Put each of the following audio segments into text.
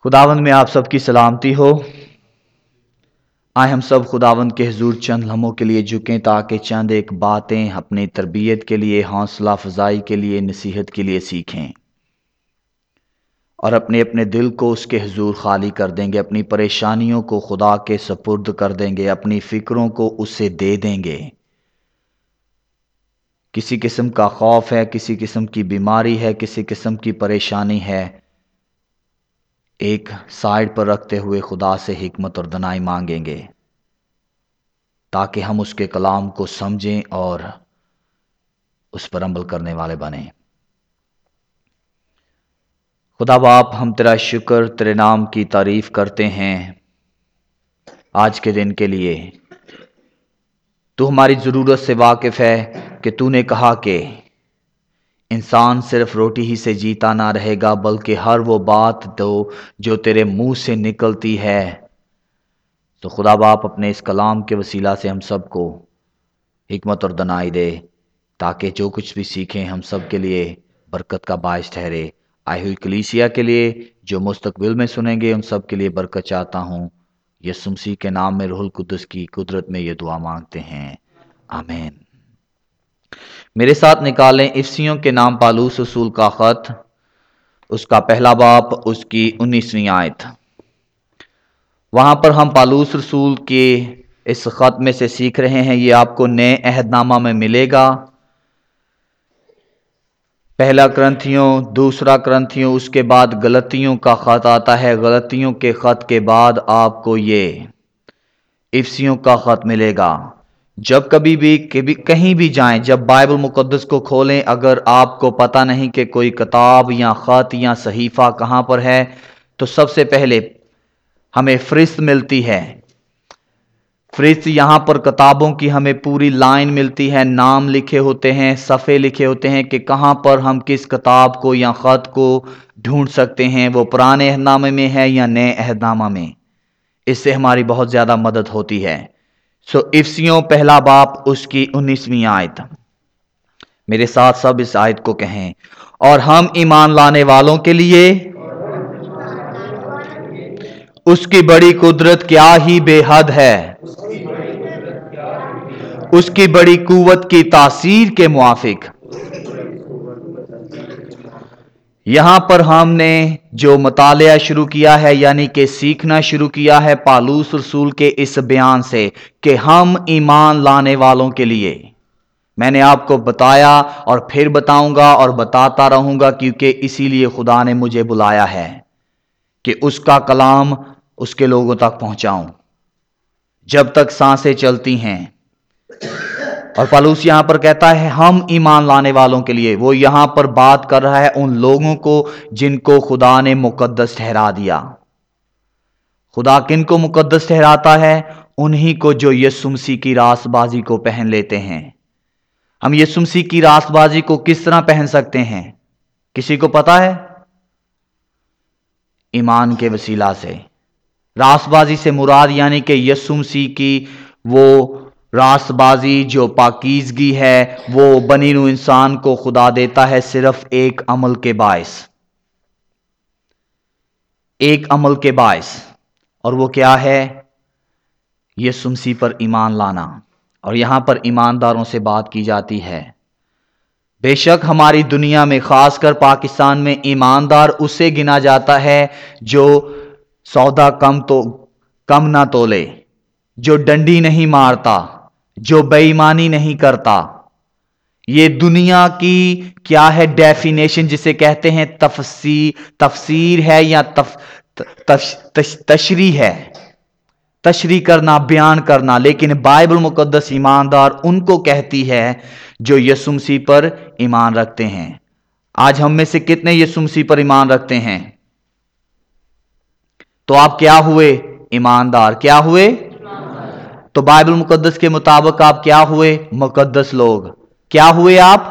खुदावंद में आप सबकी सलामती हो। आए हम सब खुदावंद के हुजूर चंद लम्हों के लिए झुकें ताकि चंद एक बातें अपनी तरबियत के लिए, हौसला अफजाई के लिए, नसीहत के लिए सीखें और अपने अपने दिल को उसके हुजूर खाली कर देंगे, अपनी परेशानियों को खुदा के सपुर्द कर देंगे, अपनी फिक्रों को उससे दे देंगे। किसी किस्म का खौफ है, किसी किस्म की बीमारी है, किसी किस्म की परेशानी है, एक साइड पर रखते हुए खुदा से हिकमत और दनाई मांगेंगे ताकि हम उसके कलाम को समझें और उस पर अमल करने वाले बने। खुदा बाप, हम तेरा शुक्र, तेरे नाम की तारीफ करते हैं आज के दिन के लिए। तू हमारी ज़रूरत से वाकिफ़ है कि तूने कहा कि इंसान सिर्फ रोटी ही से जीता ना रहेगा बल्कि हर वो बात जो तेरे मुंह से निकलती है। तो खुदा बाप, अपने इस कलाम के वसीला से हम सबको हिकमत और दनाई दे ताकि जो कुछ भी सीखें हम सब के लिए बरकत का बायस ठहरे। आई हुई कलीसिया के लिए जो मुस्तकबिल में सुनेंगे उन सब के लिए बरकत चाहता हूँ। यीशु मसीह के नाम में रूहुल कुद्दुस की कुदरत में ये दुआ मांगते हैं, आमीन। मेरे साथ निकालें इफिसियों के नाम पालूस रसूल का खत, उसका पहला बाब, उसकी 19वीं आयत। वहां पर हम पालूस रसूल के इस खत में से सीख रहे हैं। ये आपको नए अहदनामा में मिलेगा। पहला करंथियों, दूसरा करंथियों, उसके बाद गलतियों का खत आता है। गलतियों के खत के बाद आपको ये इफिसियों का खत मिलेगा। जब कभी भी कहीं भी जाएं, जब बाइबल मुकद्दस को खोलें, अगर आपको पता नहीं कि कोई किताब या खत या सहीफा कहाँ पर है, तो सबसे पहले हमें फहरिस्त मिलती है। फहरिस्त यहाँ पर किताबों की हमें पूरी लाइन मिलती है, नाम लिखे होते हैं, सफ़े लिखे होते हैं कि कहाँ पर हम किस किताब को या ख़त को ढूंढ सकते हैं, वो पुराने अहदनामे में है या नए अहदनामा में। इससे हमारी बहुत ज़्यादा मदद होती है। इफिसियों पहला बाब, उसकी 19वीं आयत। मेरे साथ सब इस आयत को कहें। और हम ईमान लाने वालों के लिए उसकी बड़ी कुदरत क्या ही बेहद है, उसकी बड़ी कुव्वत की तासीर के मुआफिक। यहां पर हमने जो मुतालिया शुरू किया है, यानी कि सीखना शुरू किया है पालूस रसूल के इस बयान से कि हम ईमान लाने वालों के लिए। मैंने आपको बताया और फिर बताऊंगा और बताता रहूंगा, क्योंकि इसीलिए खुदा ने मुझे बुलाया है कि उसका कलाम उसके लोगों तक पहुंचाऊं जब तक सांसें चलती हैं। और पौलुस यहां पर कहता है हम ईमान लाने वालों के लिए। वो यहां पर बात कर रहा है उन लोगों को जिनको खुदा ने मुकद्दस ठहरा दिया। खुदा किन को मुकद्दस ठहराता है? उन्हीं को जो यीशु मसीह की रास्तबाजी को पहन लेते हैं। हम यीशु मसीह की रास्तबाजी को किस तरह पहन सकते हैं? किसी को पता है? ईमान के वसीला से। रास्तबाजी से मुराद यानी कि यीशु मसीह की वो रास्तबाजी जो पाकीज़गी है, वो बनी नू इंसान को खुदा देता है सिर्फ एक अमल के बायस। एक अमल के बायस। और वो क्या है? यीशु मसीह पर ईमान लाना। और यहां पर ईमानदारों से बात की जाती है। बेशक हमारी दुनिया में, खासकर पाकिस्तान में, ईमानदार उसे गिना जाता है जो सौदा कम ना तोले, जो डंडी नहीं मारता, जो बेईमानी नहीं करता। ये दुनिया की क्या है डेफिनेशन, जिसे कहते हैं तफसीर है या तशरी है, तशरी करना, बयान करना। लेकिन बाइबल मुकद्दस ईमानदार उनको कहती है जो यीशु मसीह पर ईमान रखते हैं। आज हम में से कितने यीशु मसीह पर ईमान रखते हैं? तो आप क्या हुए? ईमानदार। क्या हुए? तो बाइबल मुकद्दस के मुताबिक आप क्या हुए? मुकद्दस लोग। क्या हुए आप?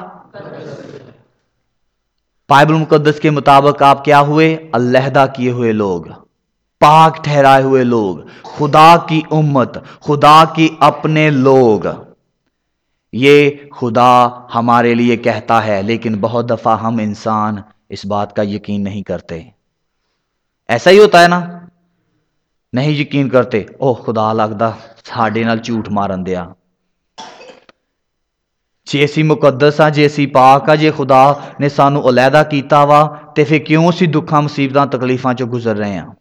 बाइबल मुकद्दस के मुताबिक आप क्या हुए? अलहदा किए हुए लोग, पाक ठहराए हुए लोग, खुदा की उम्मत, खुदा की अपने लोग। ये खुदा हमारे लिए कहता है, लेकिन बहुत दफा हम इंसान इस बात का यकीन नहीं करते। ایسا ہی ہوتا ہے نا؟ نہیں یقین کرتے، او خدا لگدا ساڈے نال جھوٹ مارن دیا، جے اسی مقدس ہاں، جے اسی پاک ہاں، جے خدا نے سانو علیحدہ کیتا وا تے پھر کیوں اسی دکھاں مصیبتاں تکلیفاں چوں گزر رہے ہیں؟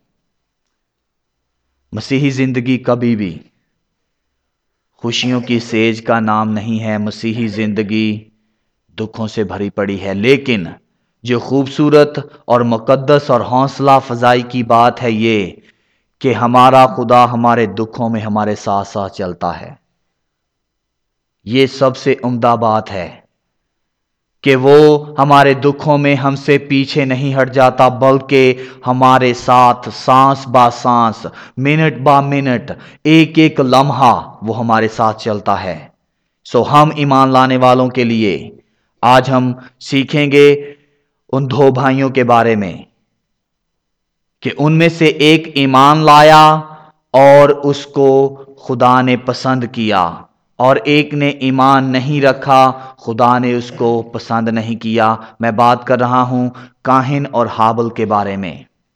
مسیحی زندگی کبھی بھی خوشیوں کی سیج کا نام نہیں ہے، مسیحی زندگی دکھوں سے بھری پڑی ہے، لیکن جو خوبصورت اور مقدس اور حوصلہ افزائی کی بات ہے یہ کہ ہمارا خدا ہمارے دکھوں میں ہمارے ساتھ ساتھ چلتا ہے۔ یہ سب سے عمدہ بات ہے کہ وہ ہمارے دکھوں میں ہم سے پیچھے نہیں ہٹ جاتا، بلکہ ہمارے ساتھ سانس با سانس، منٹ با منٹ، ایک ایک لمحہ وہ ہمارے ساتھ چلتا ہے۔ سو ہم ایمان لانے والوں کے لیے آج ہم سیکھیں گے ان دو بھائیوں کے بارے میں کہ ان میں سے ایک ایمان لایا اور اس کو خدا نے پسند کیا، اور ایک نے ایمان نہیں رکھا، خدا نے اس کو پسند نہیں کیا۔ میں بات کر رہا ہوں کاہن اور ہابل کے بارے میں۔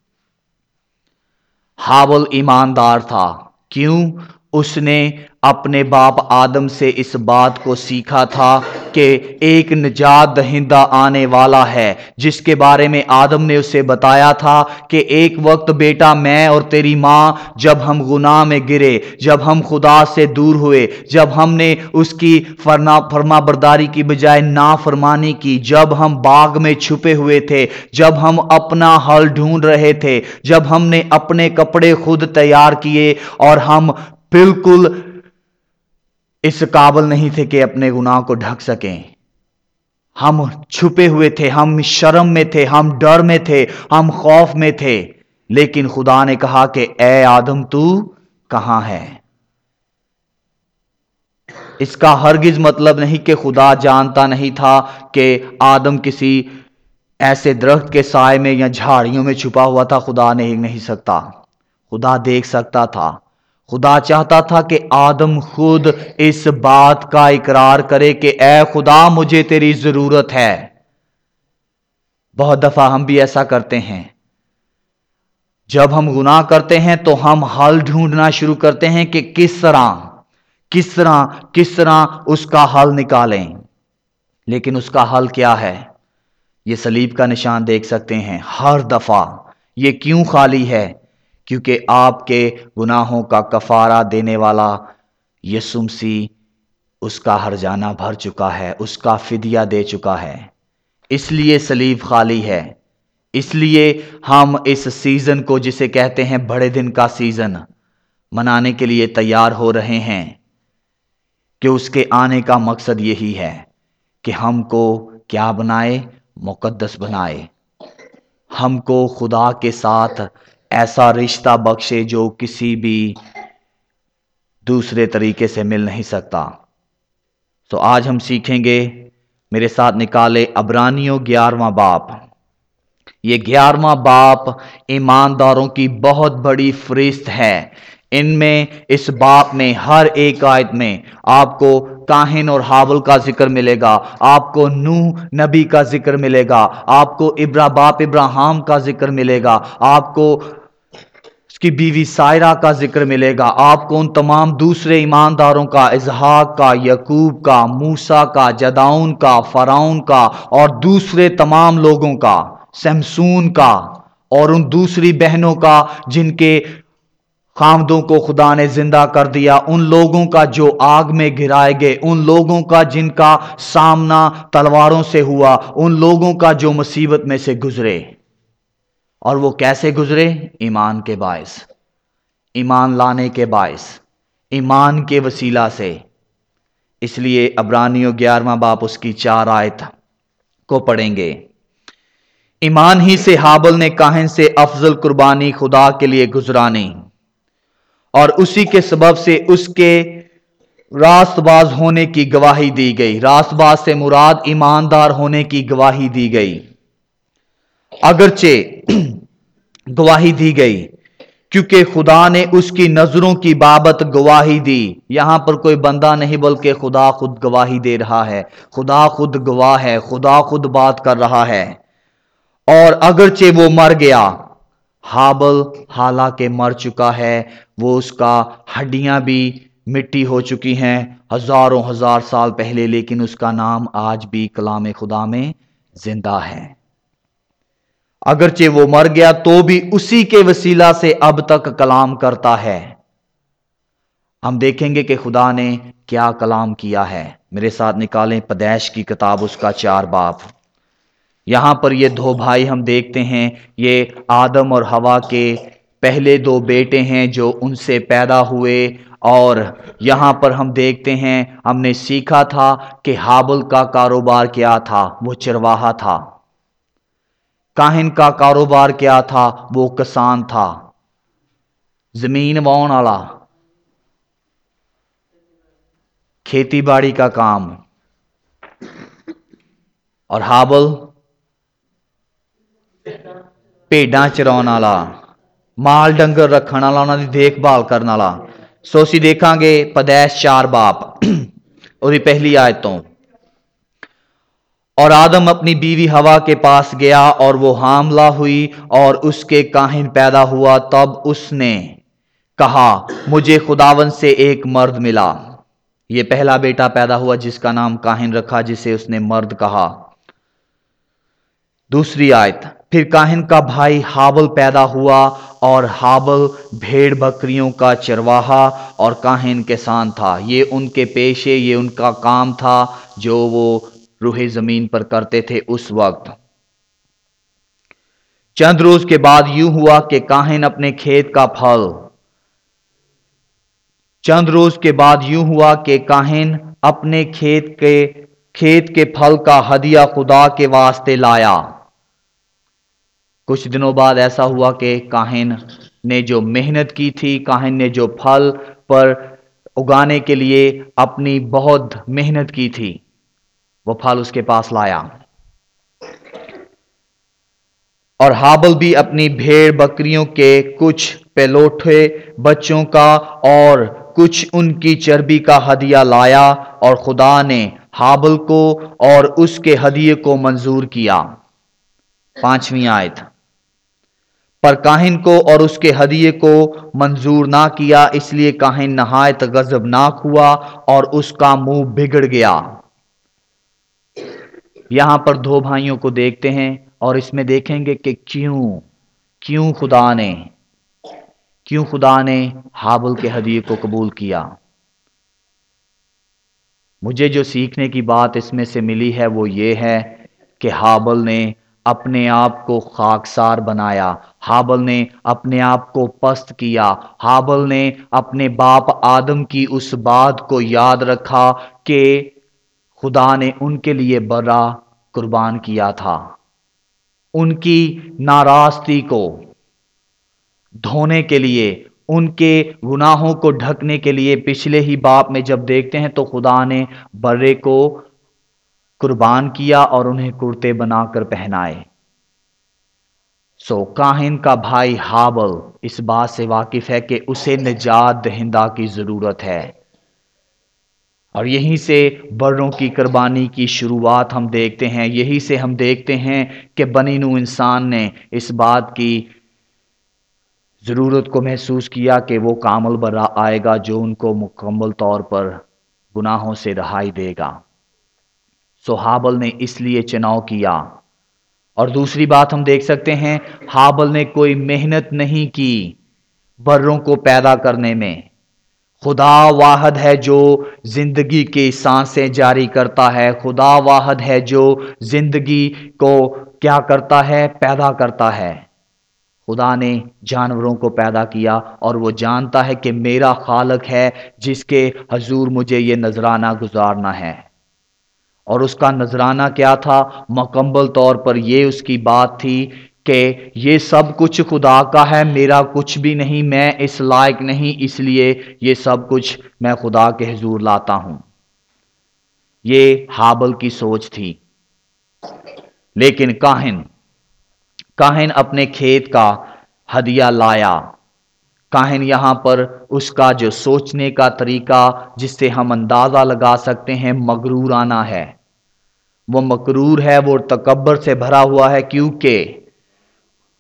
ہابل ایماندار تھا، کیوں؟ اس نے اپنے باپ آدم سے اس بات کو سیکھا تھا کہ ایک نجات دہندہ آنے والا ہے، جس کے بارے میں آدم نے اسے بتایا تھا کہ ایک وقت بیٹا میں اور تیری ماں جب ہم گناہ میں گرے، جب ہم خدا سے دور ہوئے، جب ہم نے اس کی فرما برداری کی بجائے نافرمانی کی، جب ہم باغ میں چھپے ہوئے تھے، جب ہم اپنا حل ڈھونڈ رہے تھے، جب ہم نے اپنے کپڑے خود تیار کیے اور ہم بالکل اس قابل نہیں تھے کہ اپنے گناہ کو ڈھک سکیں، ہم چھپے ہوئے تھے، ہم شرم میں تھے، ہم ڈر میں تھے، ہم خوف میں تھے، لیکن خدا نے کہا کہ اے آدم تو کہاں ہے؟ اس کا ہرگز مطلب نہیں کہ خدا جانتا نہیں تھا کہ آدم کسی ایسے درخت کے سائے میں یا جھاڑیوں میں چھپا ہوا تھا، خدا دیکھ نہیں سکتا، خدا دیکھ سکتا تھا۔ خدا چاہتا تھا کہ آدم خود اس بات کا اقرار کرے کہ اے خدا مجھے تیری ضرورت ہے۔ بہت دفعہ ہم بھی ایسا کرتے ہیں، جب ہم گناہ کرتے ہیں تو ہم حل ڈھونڈنا شروع کرتے ہیں کہ کس طرح اس کا حل نکالیں، لیکن اس کا حل کیا ہے؟ یہ صلیب کا نشان دیکھ سکتے ہیں ہر دفعہ۔ یہ کیوں خالی ہے؟ کیونکہ آپ کے گناہوں کا کفارہ دینے والا یسوع مسیح اس کا ہرجانہ بھر چکا ہے، اس کا فدیہ دے چکا ہے، اس لیے صلیب خالی ہے۔ اس لیے ہم اس سیزن کو، جسے کہتے ہیں بڑے دن کا سیزن، منانے کے لیے تیار ہو رہے ہیں کہ اس کے آنے کا مقصد یہی ہے کہ ہم کو کیا بنائے؟ مقدس بنائے، ہم کو خدا کے ساتھ ایسا رشتہ بخشے جو کسی بھی دوسرے طریقے سے مل نہیں سکتا۔ تو آج ہم سیکھیں گے، میرے ساتھ نکالے عبرانیوں 11واں باب۔ یہ 11واں باب ایمانداروں کی بہت بڑی فہرست ہے۔ ان میں، اس باپ میں، ہر ایک آیت میں آپ کو کاہن اور ہابل کا ذکر ملے گا، آپ کو نوح نبی کا ذکر ملے گا، آپ کو باپ ابراہیم کا ذکر ملے گا، آپ کو اس کی بیوی سائرہ کا ذکر ملے گا، آپ کو ان تمام دوسرے ایمانداروں کا، اسحاق کا، یعقوب کا، موسیٰ کا، جدعون کا، فرعون کا، اور دوسرے تمام لوگوں کا، سمسون کا، اور ان دوسری بہنوں کا جن کے خامدوں کو خدا نے زندہ کر دیا، ان لوگوں کا جو آگ میں گرائے گئے، ان لوگوں کا جن کا سامنا تلواروں سے ہوا، ان لوگوں کا جو مصیبت میں سے گزرے۔ اور وہ کیسے گزرے؟ ایمان کے باعث، ایمان لانے کے باعث، ایمان کے وسیلہ سے۔ اس لیے عبرانیوں 11واں باب اس کی 4 آیت کو پڑھیں گے۔ ایمان ہی سے ہابل نے کاہن سے افضل قربانی خدا کے لیے گزرانی، اور اسی کے سبب سے اس کے راست باز ہونے کی گواہی دی گئی۔ راست باز سے مراد ایماندار ہونے کی گواہی دی گئی۔ اگرچہ گواہی دی گئی کیونکہ خدا نے اس کی نظروں کی بابت گواہی دی۔ یہاں پر کوئی بندہ نہیں بلکہ خدا خود گواہی دے رہا ہے، خدا خود گواہ ہے، خدا خود بات کر رہا ہے۔ اور اگرچہ وہ مر گیا، हाबल हालांकि मर चुका है, वो उसका हड्डियां भी मिट्टी हो चुकी हैं हजारों हजार साल पहले, लेकिन उसका नाम आज भी कलाम खुदा में जिंदा है। अगरचे वो मर गया तो भी उसी के वसीला से अब तक कलाम करता है। हम देखेंगे कि खुदा ने क्या कलाम किया है। मेरे साथ निकालें पैदाइश की किताब, उसका 4 बाब। यहां पर ये 2 भाई हम देखते हैं, ये आदम और हवा के पहले 2 बेटे हैं जो उनसे पैदा हुए। और यहां पर हम देखते हैं, हमने सीखा था कि हाबल का कारोबार क्या था, वो चरवाहा था। काहिन का कारोबार क्या था, वो किसान था, जमीन वाउण वाला, खेती बाड़ी का काम। और हाबल भेडां चराउण वाला, माल डंगर रखण वाला, उन्हां दी देखभाल करन वाला। सो असीं देखांगे पैदाइश 4 बाब ਉਹਦੀ पहली आयत तो। और आदम अपनी बीवी हवा के पास गया और वो हामला हुई और उसके काहिन पैदा हुआ। तब उसने कहा, मुझे खुदावन से एक मर्द मिला। ये पहला बेटा पैदा हुआ जिसका नाम काहिन रखा, जिसे उसने मर्द कहा। दूसरी आयत, फिर काहिन का भाई हाबल पैदा हुआ और हाबल भेड़ बकरियों का चरवाहा और काहिन किसान था। ये उनके पेशे, ये उनका काम था जो वो रूहे जमीन पर करते थे उस वक्त। चंद रोज के बाद यूं हुआ कि काहिन अपने खेत का फल चंद रोज के बाद यूं हुआ कि काहिन अपने खेत के फल का हदिया खुदा के वास्ते लाया। कुछ दिनों बाद ऐसा हुआ कि काहिन ने जो मेहनत की थी, काहिन ने जो फल पर उगाने के लिए अपनी बहुत मेहनत की थी, वो फल उसके पास लाया। और हाबल भी अपनी भेड़ बकरियों के कुछ पेलोठे बच्चों का और कुछ उनकी चर्बी का हदिया लाया। और खुदा ने हाबल को और उसके हदिये को मंजूर किया। 5वीं आयत, पर काहिन को और उसके हदिये को मंजूर ना किया, इसलिए काहिन नहायत गजबनाक हुआ और उसका मुंह बिगड़ गया। यहां पर 2 भाइयों को देखते हैं और इसमें देखेंगे कि क्यों खुदा ने हाबल के हदिये को कबूल किया। मुझे जो सीखने की बात इसमें से मिली है वो ये है कि हाबल ने अपने आप को खाकसार बनाया, हाबल ने अपने आप को पस्त किया, हाबल ने अपने बाप आदम की उस बात को याद रखा कि खुदा ने उनके लिए बरा कुर्बान किया था। उनकी नाराजगी को धोने के लिए, उनके गुनाहों को ढकने के लिए, पिछले ही बाप में जब देखते हैं तो खुदा ने बर्रे को कुर्बान किया और उन्हें कुर्ते बनाकर पहनाए। काहिन का भाई हाबल इस बात से वाकिफ है कि उसे निजात दहिंदा की जरूरत है। और यहीं से बर्रों की कुर्बानी की शुरुआत हम देखते हैं। यहीं से हम देखते हैं कि बनी नूह इंसान ने इस बात की ज़रूरत को महसूस किया कि वो कामल बर्रा आएगा जो उनको मुकम्मल तौर पर गुनाहों से रहाई देगा। हाबल ने इसलिए चुनाव किया। और दूसरी बात हम देख सकते हैं, हाबल ने कोई मेहनत नहीं की बर्रों को पैदा करने में। खुदा वाहद है जो जिंदगी की सांसें जारी करता है। खुदा वाहद है जो जिंदगी को क्या करता है, पैदा करता है। खुदा ने जानवरों को पैदा किया और वो जानता है कि मेरा खालक है जिसके हजूर मुझे ये नजराना गुजारना है। और उसका नजराना क्या था? मुकम्मल तौर पर ये उसकी बात थी कि ये सब कुछ खुदा का है, मेरा कुछ भी नहीं, मैं इस लायक नहीं, इसलिए ये सब कुछ मैं खुदा के हुजूर लाता हूं। ये हाबल की सोच थी। लेकिन काहिन अपने खेत का हदिया लाया। काहिन यहां पर उसका जो सोचने का तरीका, जिससे हम अंदाजा लगा सकते हैं, मगरूराना है। वो मकरूर है, वो तकब्बर से भरा हुआ है, क्योंकि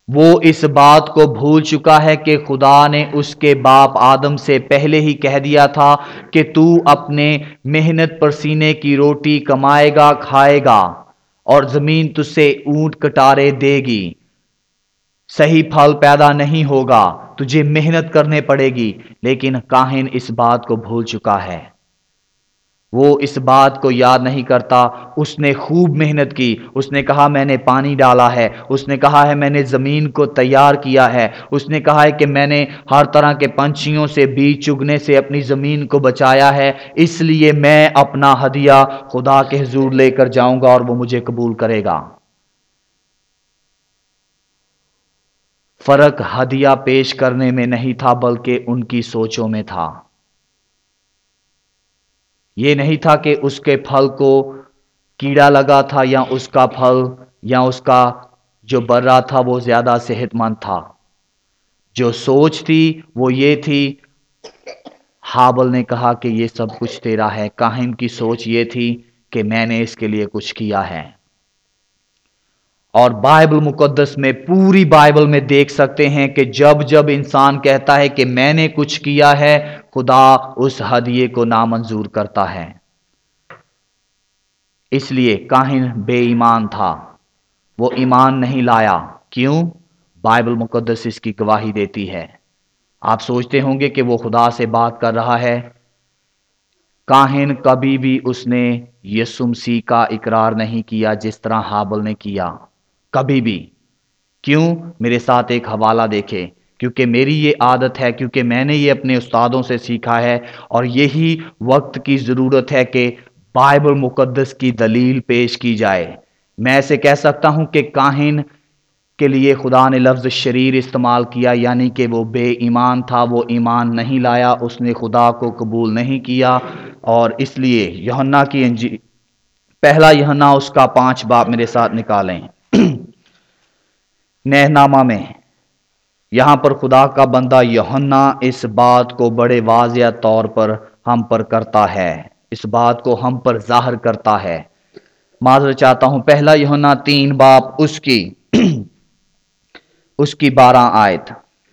وہ اس بات کو بھول چکا ہے کہ خدا نے اس کے باپ آدم سے پہلے ہی کہہ دیا تھا کہ تو اپنے محنت پر سینے کی روٹی کمائے گا، کھائے گا، اور زمین تجھ سے اونٹ کٹارے دے گی، صحیح پھل پیدا نہیں ہوگا، تجھے محنت کرنے پڑے گی۔ لیکن کاہن اس بات کو بھول چکا ہے، وہ اس بات کو یاد نہیں کرتا۔ اس نے خوب محنت کی، اس نے کہا میں نے پانی ڈالا ہے، اس نے کہا ہے میں نے زمین کو تیار کیا ہے، اس نے کہا ہے کہ میں نے ہر طرح کے پنچھیوں سے، بیج چگنے سے اپنی زمین کو بچایا ہے، اس لیے میں اپنا ہدیہ خدا کے حضور لے کر جاؤں گا اور وہ مجھے قبول کرے گا۔ فرق ہدیہ پیش کرنے میں نہیں تھا بلکہ ان کی سوچوں میں تھا۔ یہ نہیں تھا کہ اس کے پھل کو کیڑا لگا تھا یا اس کا پھل یا اس کا جو برا تھا وہ زیادہ صحت مند تھا۔ جو سوچ تھی وہ یہ تھی، ہابل نے کہا کہ یہ سب کچھ تیرا ہے۔ کاہن کی سوچ یہ تھی کہ میں نے اس کے لیے کچھ کیا ہے۔ اور بائبل مقدس میں، پوری بائبل میں دیکھ سکتے ہیں کہ جب جب انسان کہتا ہے کہ میں نے کچھ کیا ہے، خدا اس ہدیے کو نامنظور کرتا ہے۔ اس لیے کاہن بے ایمان تھا، وہ ایمان نہیں لایا۔ کیوں؟ بائبل مقدس اس کی گواہی دیتی ہے۔ آپ سوچتے ہوں گے کہ وہ خدا سے بات کر رہا ہے۔ کاہن کبھی بھی اس نے یسوع مسیح کا اقرار نہیں کیا جس طرح ہابل نے کیا، کبھی بھی۔ کیوں؟ میرے ساتھ ایک حوالہ دیکھے۔ کیونکہ میری یہ عادت ہے، کیونکہ میں نے یہ اپنے استادوں سے سیکھا ہے، اور یہی وقت کی ضرورت ہے کہ بائبل مقدس کی دلیل پیش کی جائے۔ میں ایسے کہہ سکتا ہوں کہ کاہن کے لیے خدا نے لفظ شریر استعمال کیا، یعنی کہ وہ بے ایمان تھا، وہ ایمان نہیں لایا، اس نے خدا کو قبول نہیں کیا۔ اور اس لیے یوحنا کی انجیل، پہلا یوحنا اس کا 5 باب میرے ساتھ نکالیں۔ نیا نامہ میں یہاں پر خدا کا بندہ یوحنا اس بات کو بڑے واضح طور پر ہم پر کرتا ہے، اس بات کو ہم پر ظاہر کرتا ہے۔ معذرت چاہتا ہوں، پہلا یوحنا 3 باب اس کی 12 آیت،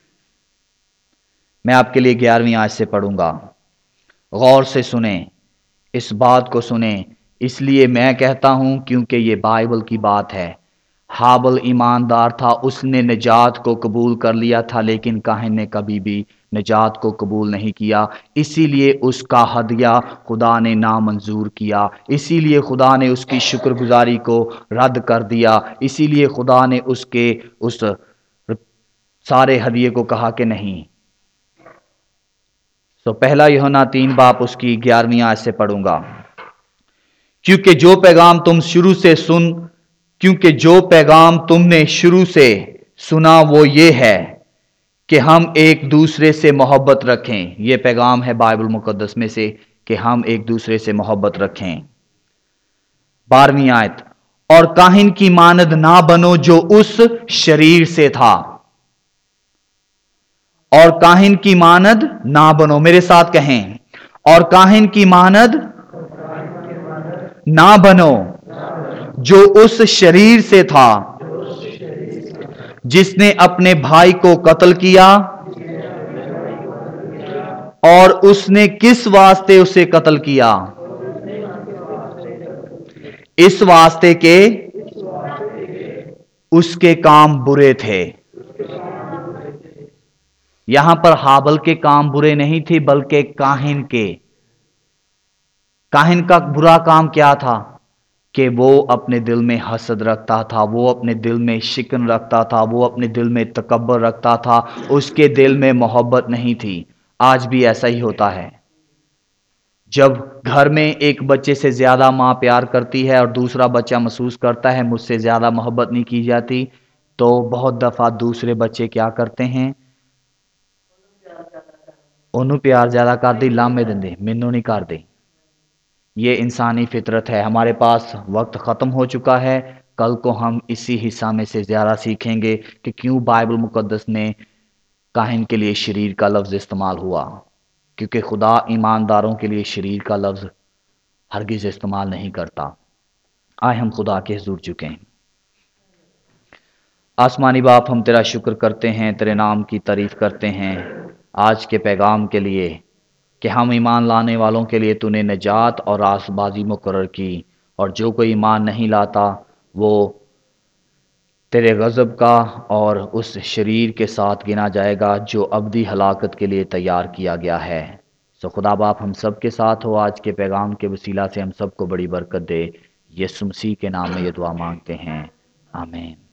میں آپ کے لیے 11ویں آیت سے پڑھوں گا۔ غور سے سنیں، اس بات کو سنیں، اس لیے میں کہتا ہوں کیونکہ یہ بائبل کی بات ہے۔ ہابل ایماندار تھا، اس نے نجات کو قبول کر لیا تھا، لیکن کاہن نے کبھی بھی نجات کو قبول نہیں کیا۔ اسی لیے اس کا ہدیہ خدا نے نامنظور کیا، اسی لیے خدا نے اس کی شکر گزاری کو رد کر دیا، اسی لیے خدا نے اس کے اس سارے ہدیے کو کہا کہ نہیں۔ پہلا یوحنا 3 باب اس کی 11ویں آیت سے پڑھوں گا۔ کیونکہ جو پیغام تم نے شروع سے سنا وہ یہ ہے کہ ہم ایک دوسرے سے محبت رکھیں۔ یہ پیغام ہے بائبل مقدس میں سے کہ ہم ایک دوسرے سے محبت رکھیں۔ 12ویں آیت، اور کاہن کی مانند نہ بنو جو اس شریر سے تھا۔ اور کاہن کی مانند نہ بنو، میرے ساتھ کہیں، اور کاہن کی مانند نہ بنو جو اس شریر سے تھا، جس نے اپنے بھائی کو قتل کیا۔ اور اس نے کس واسطے اسے قتل کیا؟ اس واسطے کہ اس کے کام برے تھے۔ یہاں پر ہابل کے کام برے نہیں تھے بلکہ کاہن کے۔ کاہن کا برا کام کیا تھا؟ کہ وہ اپنے دل میں حسد رکھتا تھا، وہ اپنے دل میں شکن رکھتا تھا، وہ اپنے دل میں تکبر رکھتا تھا، اس کے دل میں محبت نہیں تھی۔ آج بھی ایسا ہی ہوتا ہے۔ جب گھر میں ایک بچے سے زیادہ ماں پیار کرتی ہے اور دوسرا بچہ محسوس کرتا ہے مجھ سے زیادہ محبت نہیں کی جاتی، تو بہت دفعہ دوسرے بچے کیا کرتے ہیں؟ انہوں پیار زیادہ کر دی، لامے دندے مینوں نہیں کر دی۔ یہ انسانی فطرت ہے۔ ہمارے پاس وقت ختم ہو چکا ہے، کل کو ہم اسی حصہ میں سے زیادہ سیکھیں گے کہ کیوں بائبل مقدس میں کاہن کے لیے شریر کا لفظ استعمال ہوا، کیونکہ خدا ایمانداروں کے لیے شریر کا لفظ ہرگز استعمال نہیں کرتا۔ آئے ہم خدا کے حضور جھکیں۔ आसमानी बाप, हम तेरा शुक्र करते हैं, तेरे नाम की तारीफ करते हैं आज के पैगाम के लिए कि हम ईमान लाने वालों के लिए तूने निजात और रासबाजी मुकर्रर की, और जो कोई ईमान नहीं लाता वो तेरे गज़ब का और उस शरीर के साथ गिना जाएगा जो अबदी हलाकत के लिए तैयार किया गया है। सो खुदा बाप हम सब के साथ हो, आज के पैगाम के वसीला से हम सबको बड़ी बरकत दे। यीशु मसीह के नाम में ये दुआ मांगते हैं, आमीन।